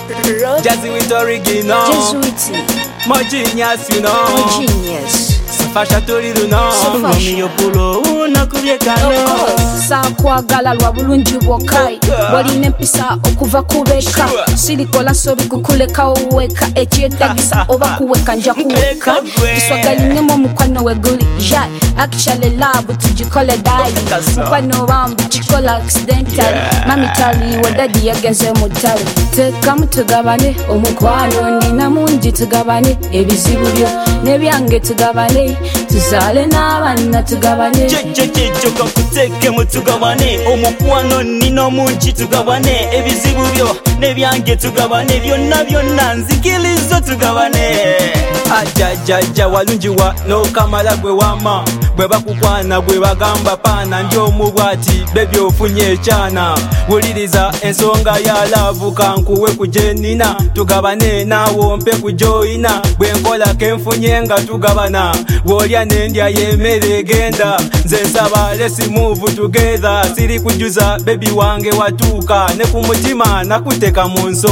Jazzy with original. Jesuiti. More genius, you know. More genius. Fasha toriru no. Mami yopulo unakubyekano. Sakwagala lwa bulungi bwokai. Walina empisa okuva kubeka. Sirikola nsobi kukuleka oweka. Ekyetagisa oba kuweka nja kuweka. Kiswagalinemo mukwano weguli. Jai, actually love tujikole dai. Mukwano wambu chikola accidental. Mami tali wadadi yageze mutali. Teka mutugabane omukwano nina mungi tugabane ebizibu byo nebyange tugabane tuzale n'abaana tugabane Choka kuteke mutugabane omukwano nina mungi tugabane ebizibu byo nebyange tugabane byonna nzikirizo tugabane ajajaja walungi wa n'okamala gwe wama bwe bakukwana gwe bagamba paana ndi omubwati bebi ofunye ekyana wuliriza ensonga ya laavu kankuwe kujenina tugabane naawo mpe kujoyina bwe nkola kenfunye nga tugabana bw'olya n'endya y'emmere egenda nze nsaba let's move together siri kujuza bebi wange watuuka ne ku mutima nakuteka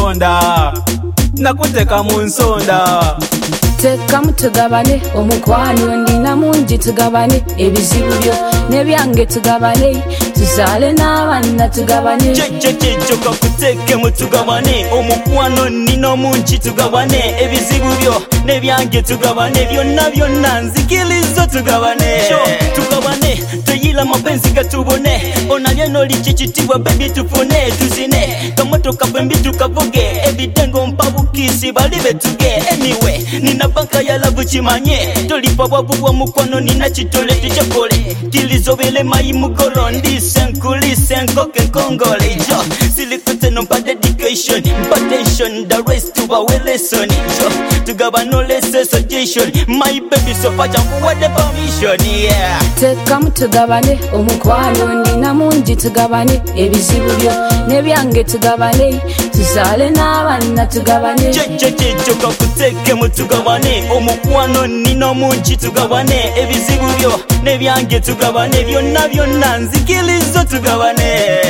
mu nsonda Teka mutugabane omukwano nina mungi tugabane ebizibu byo nebyange tugabane tuzale n'abaana tugabane Choka kuteke mutugabane omukwano nina mungi tugabane ebizibu byo nebyange tugabane byonna nzikirizo tugabane tuyila mapenzi gatubone onalya noli kikitibwa bebi tufune tuzine kamotoka bwembi tukavuge ebidengo mpabukisi bali betuge anyway nina banka ya lavu kimanye tolipa bwavu bwa mukwano nina kitole tukyekole kilizobele mayi mugolo ndisenkulise nkoke nkongole jo silikute nompa dedication mpa tension the rest tubawe lesson jo tugabano lese suggestion my baby so far jankuwadde permission yeah Teka mutugabane omukwano nina mungi tugabane ebizibu byo nebyange tugabane tuzale n'abaana tugabane Choka kuteke mutugabane omukwano nina mungi tugabane ebizibu byo nebyange tugabane byonna nzikirizo tugabane